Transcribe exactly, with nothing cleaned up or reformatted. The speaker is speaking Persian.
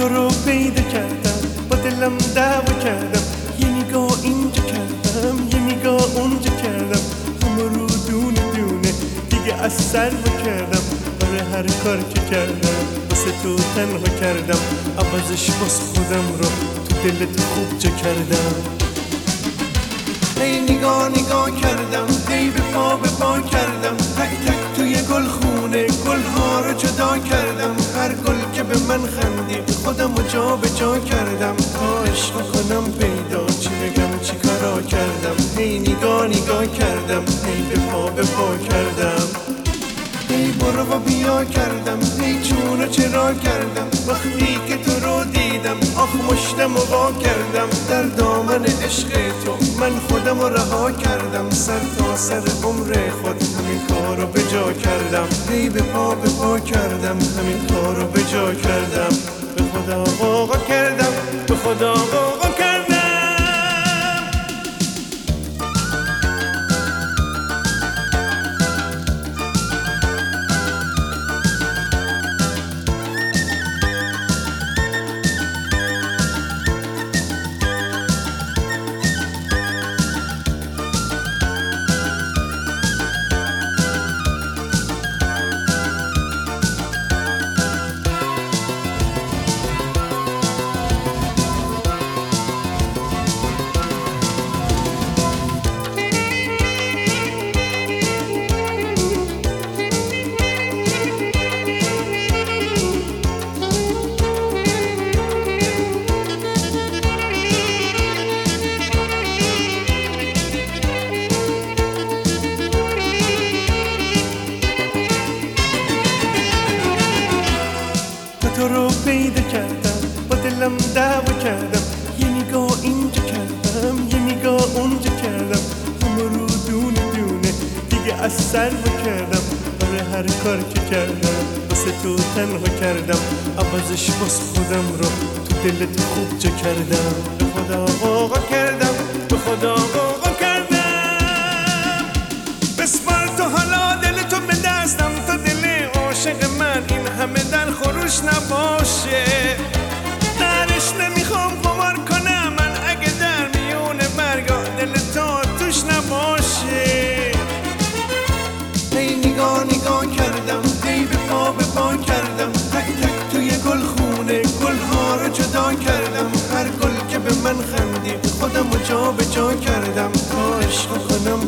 تو رو پیدا کردم، با دلم دعوا کردم، یه نگاه اینجا کردم، یه نگاه اونجا کردم، همه رو دونه دونه دیگه از سر کردم. برای هر کار که کردم واسه تو تنها کردم، عوضش باز خودم رو تو دلت خوب جا کردم. ای نگاه نگاه کردم، ای به پا به پا کردم، تک تک توی گل خونه گلها رو جدا کردم. هر گل که به من خندید خودم رو جا به جا کردم، تا عشق کنم پیدا چی بگم چی کارا کردم. ای نگاه نگاه کردم، ای به پا به پا کردم، ای برو و بیا کردم، ای چون و چرا کردم. وقتی که تو رو دیدم آخ مشتم و وا کردم، در دامن عشق تو من خودم رو رها کردم. سر تا سر عمر خود همین کار رو به جا کردم، ای به پا به پا کردم، همین کار رو به جا کردم. به خدا غوغا کردم، به خدا غوغا کردم. تو رو پیدا کردم، با دلم دعوا کردم، یه نگاه اینجا کردم، یه نگاه اونجا کردم، همه رو دونه دونه دیگه از سر کردم. برای هر کار که کردم واسه تو تنها کردم، عوضش باز خودم رو تو دلت خوب جا کردم. به خدا غوغا کردم، به خدا غوغا کردم. بسپار تو حالا دل تو به دستم، تا دل عاشق من این همه در خروش نباشه. درش نمیخوام قمار کنم من، اگه در میون برگا دل تو توش نباشه. ای نگاه نگاه کردم، ای به پا به پا کردم، تک تک توی گل خونه گلها رو جدا کردم. هر گل که به من خندید خودم رو جا به جا کردم، تا عشق کنم